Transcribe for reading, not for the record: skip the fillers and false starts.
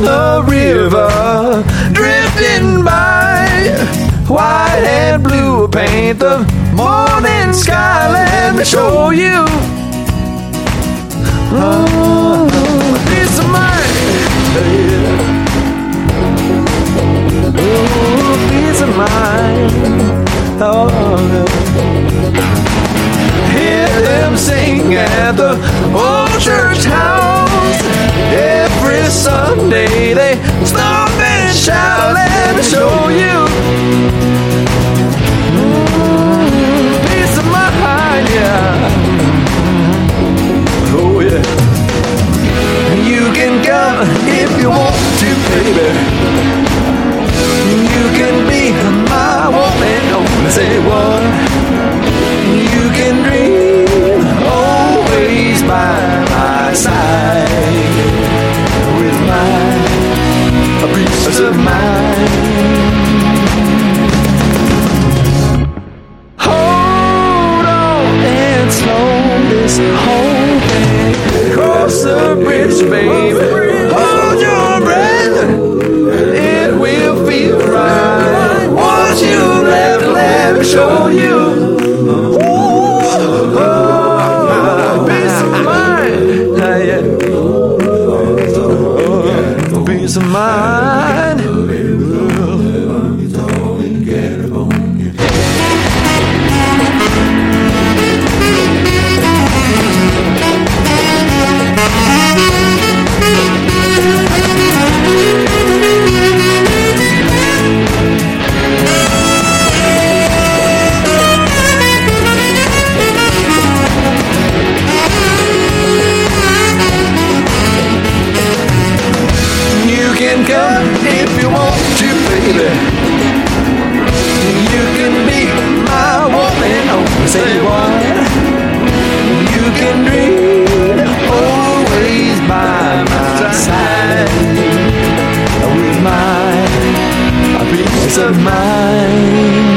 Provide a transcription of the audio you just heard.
the river, drifting by. White and blue paint the morning sky. Let me show you. Oh, peace of mind. Oh, peace of mind. Oh, hear them sing at the old church house. Every Sunday they stop and shout. Let me show you. Peace of mind, yeah. Oh yeah. You can come if you want to, baby. You can be my woman. Only say what. You can dream always by my side with a peace of mind. Hold on and slow this whole thing. Cross the bridge, baby. Hold your breath. It will feel right. Once you left, let me show you. Peace of mind. Peace of mind. Come if you want to, baby. You can be my woman. Oh, say what? You can dream always by my side with my peace of mind.